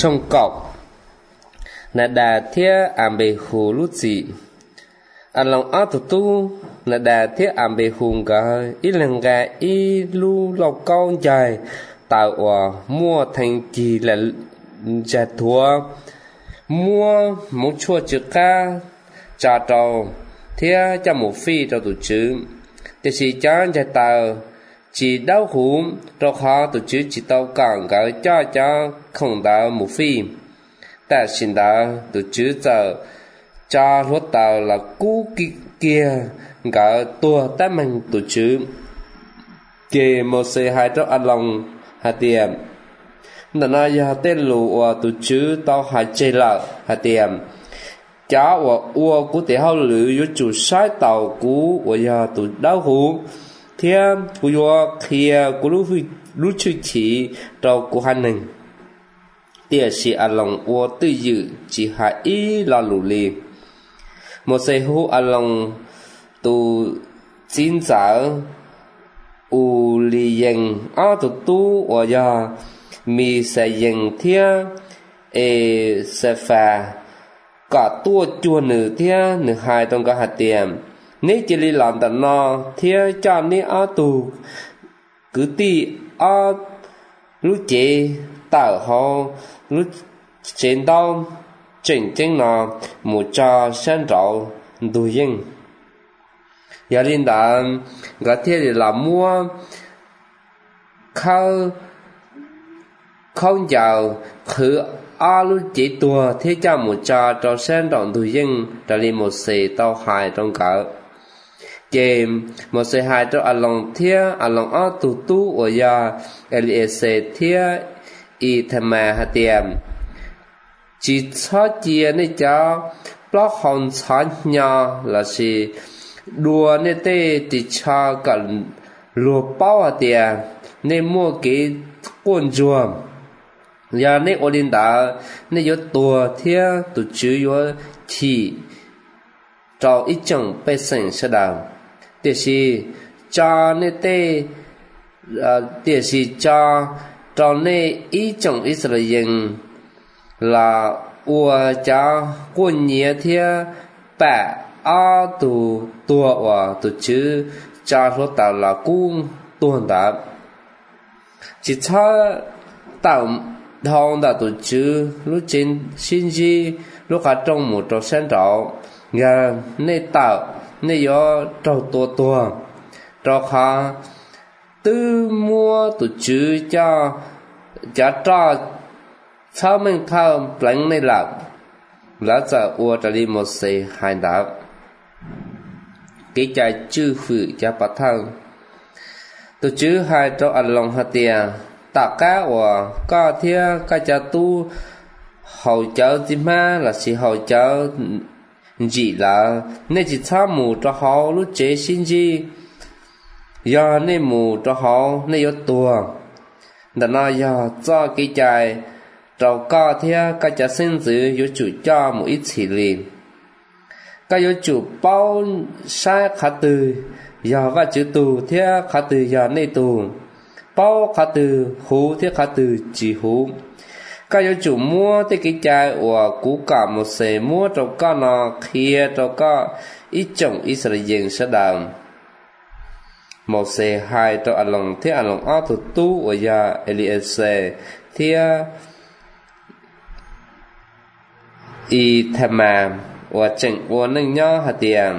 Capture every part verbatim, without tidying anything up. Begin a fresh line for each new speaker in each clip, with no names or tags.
trong cọc là đà thiết ảm bề hồ lúc gì à lòng áo tụ tu là đà thiết ảm bề hùng cả ít lần gà ít lu lọc cao dài tạo ở mua thành kỳ là trả thua mua một chua chữ ca trả trầu thiết cho một phi cho tụ chữ thì chỉ cho trả tàu chỉ đau hú cho họ tụ chữ chỉ tàu càng cả cho cho không đau một phi tại xin đã tụ chữ giờ cho lúc tàu là cú kia cả tua tá mình tụ chữ kề một xe hai trong ăn lòng hạt tiệm nãy nay hạt tên lù ở tụ chữ tao hạt chơi lợ hạt tiệm cháu ở ua của tế hậu lử yếu chủ sai tàu cú ở nhà tụ đau hú thiên của yo kia của lúc lúc chữ chỉ tàu của hành mình tiệt sĩ ăn lòng ua tư dự chỉ hai ý là lù lì một xe hú ăn lòng tụ chín giờ u li yang a tu tu ở nhà mi sẽ yang thiên e sẽ phà cả tua chua nữ thiên nữ hai trong cả hạt tiền nếu chỉ li làm tận nó thiên cho nên a tu cứ ti a lúc chế tạo họ lúc trên đâu chỉnh chỉnh nó một trò sáng trậu đủ yên giờ linh đã gạt thiết để làm mua khâu không giàu khử a lúc chỉ tua thế cho một trò trò sáng trậu đủ yên trở lên một xì tàu hai trong cả chê một xì hai trong ăn lòng thiết ăn lòng á tu tu ở nhà lec thiết y tham mà hạt tiền chỉ cho chia này cho block hòn chán nhỏ là gì đua nên tê chỉ cho cần lúa bao hạt tiền nên mua cái cuốn chuồng giờ nên ở đến đó nên yếu tua thiết tụ chữ yếu chỉ cho ít chừng bê sinh sẽ đào để gì cho nên tê để gì cho cho nên ít chừng ít là dừng là ua cha quân nhẹ thia bả a tu tua và tu chữ cha số tạo là cung tuần đã chỉ cho tạo thong đã tu chữ lúc trên sinh chi lúc cả trong một trò sen trọ nghe nên tạo nên do trò tua tua trò khá tư mua tu chữ cho cha trò sau mình thao lạnh này là lá giờ ua trở đi một xe hai đá cái trái chư phử cho bắt thang từ chữ hai cho ăn lòng hạt tiền tạ cá và có thia cá cha tu hậu cháu gì mà là chỉ hậu cháu gì là nên chỉ tham mù cho họ lúc chế xin gì do nên mù cho họ nên yếu tua đã nói do cho cái trái trâu có thế các cha sinh tử yếu chủ cho một ít chỉ liền các yếu chủ bao sai khá từ giờ các chữ tù thế khá từ giờ này tù bao khá từ hú thế khá từ chỉ hú các yếu chủ mua thế cái chai của cú cả một xe mua trâu có nó kia trâu có ít chồng ít là dừng sẽ đàm một xe hai trâu ăn lòng thế ăn lòng áo tụ tu ở nhà lec thế y tham mà và chẳng và nâng nhau hạt tiền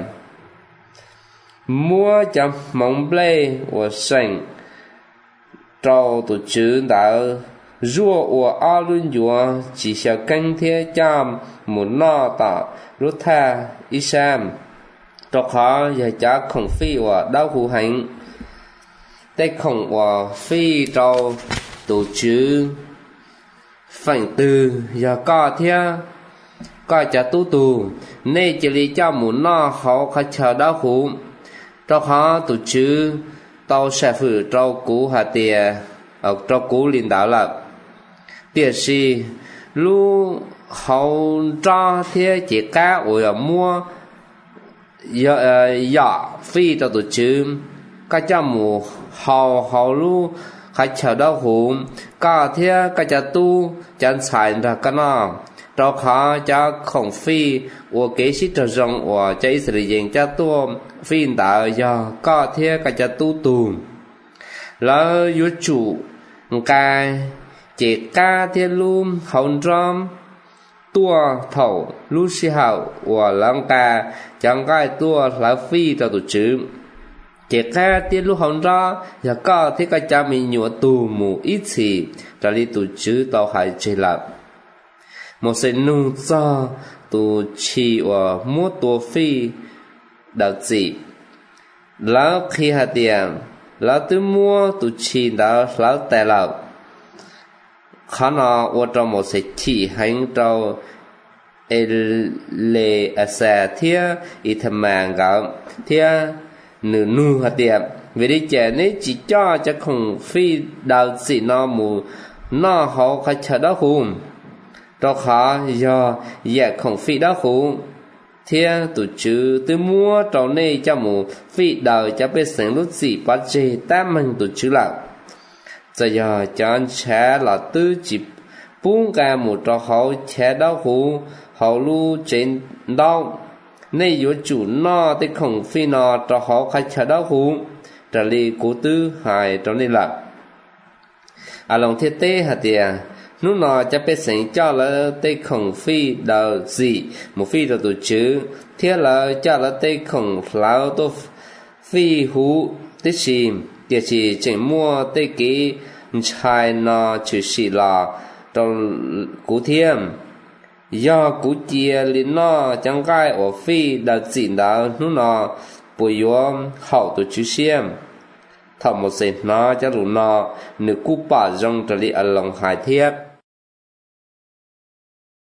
mua cho mong play và sành trâu tổ chức đã rùa và a luôn rùa chỉ sẽ canh thế cho một nó tạo lúc tha ý sam trâu khó và chá khổng phi và đau hữu hành tay khổng và phi trâu tổ chức phản từ và có thế có cha tu tu nên chỉ lý cho muốn nó họ khai chờ đau khổ cho họ tổ chức tàu sẽ phử trâu cũ hạt tiền ở trâu cũ liên đạo là tiền gì lu hậu cho thế chỉ cá ở mua giờ giờ phi cho tổ chức các cha mù hậu hậu lu khách chờ đó hùm cả thế cả cha tu chân xài ra cái nó đó khó cho khổng phi của kế sĩ trở rộng của cho Israel cha tu phi tạo do cả thế cả cha tu tù là yếu chủ cái chỉ ca thiên lùm hồng rõm tua thầu lu si hậu của lăng ca chẳng cái tua là phi cho tổ chức chỉ ca thiên lu hồng ra và có thế cái cha mình nhua tù mù ít gì cho đi tổ chức tàu hải chế lập một sự nung cho tổ chi và mua tua phi đạo gì lão khi hạt tiền lão tư mua tổ chi đó lão tài lập khả năng ở trong một sự chỉ hành trong lệ sẽ thiết ít mạng gạo thiết nửa nửa hạt tiền vì đi chơi này chỉ cho cho không phi đạo sĩ nó mù nó họ khai chờ đó hùng đó khá do dạ không phi đó hùng thiết tổ chức từ mua trong này cho mù phi đạo cho biết sáng lúc gì bắt chế ta mình tổ chức lại giờ giờ chọn trẻ là tư chỉ bốn cái một trò hậu trẻ đau hú hậu lu trên đau nên yếu chủ nó thì không phi nó trò hậu khai trẻ đau hú trở li cố tư hài trong này là à lòng thiết tế hả tiề lúc nó cho biết sinh cho là tây không phi đạo gì một phi đạo tổ chức thiết là cho là tây không lão tô phi hú tích chìm địa chỉ chỉ mua tây kỹ chai nó chỉ xì là trong cú thiêm do cú chia lên nó chẳng gai ở phi đã diễn đã nó nó bùi yếu hậu tổ chức xem thọ một sự nó cho đủ nó nửa cú bà rong trở lại ở lòng hải thiết